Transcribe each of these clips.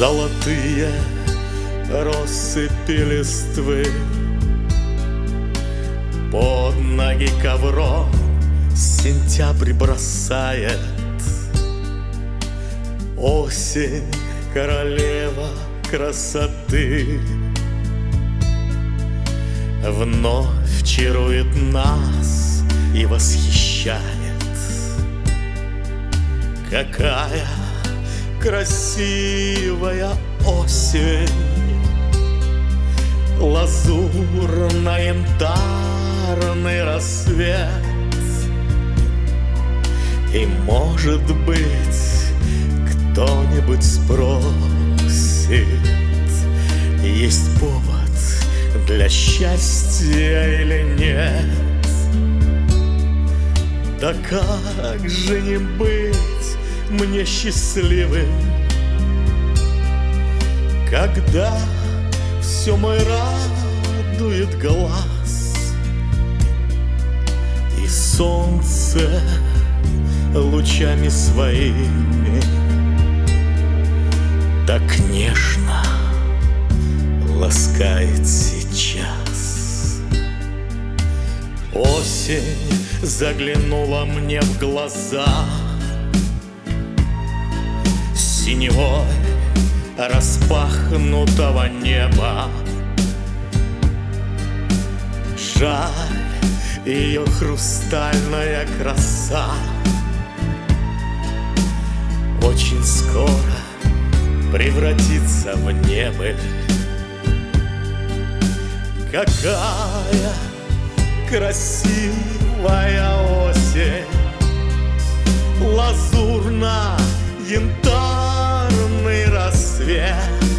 Золотые россыпи листвы под ноги ковром сентябрь бросает. Осень, королева красоты, вновь чарует нас и восхищает. Какая красивая осень, лазурно-янтарный рассвет. И, может быть, кто-нибудь спросит, есть повод для счастья или нет? Да как же не быть мне счастливым, когда все мой радует глаз, и солнце лучами своими так нежно ласкает сейчас. Осень заглянула мне в глаза синевой распахнутого неба. Жаль, ее хрустальная краса очень скоро превратится в небыль. Какая красивая осень, лазурно-янтарный рассвет.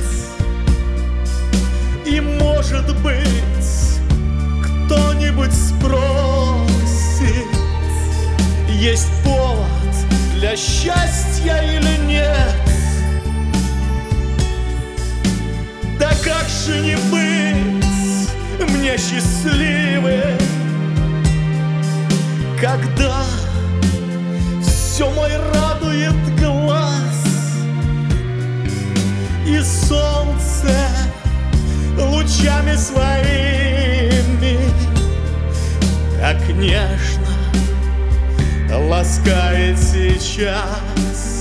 И, может быть, кто-нибудь спросит, есть повод для счастья или нет? Да как же не быть мне счастливым, когда все мой радует глаз, и солнце лучами своими так нежно ласкает сейчас.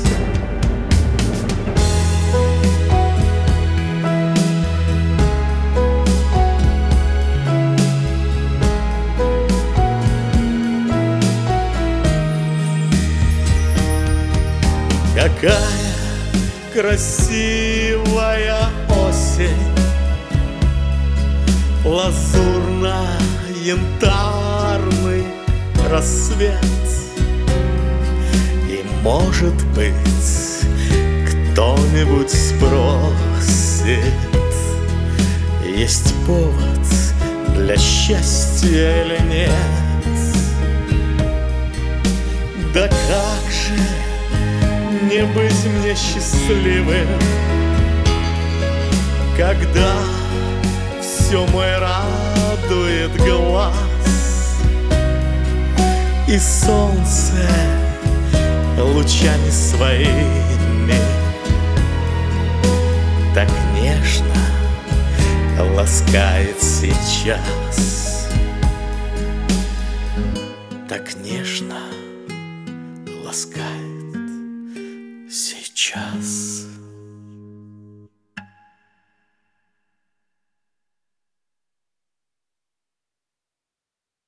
Какая красивая осень, лазурно-янтарный рассвет. И, может быть, кто-нибудь спросит, есть повод для счастья или нет? Да как же не быть мне счастливым, когда все мой радует глаз, и солнце лучами своими так нежно ласкает сейчас, так нежно ласкает сейчас.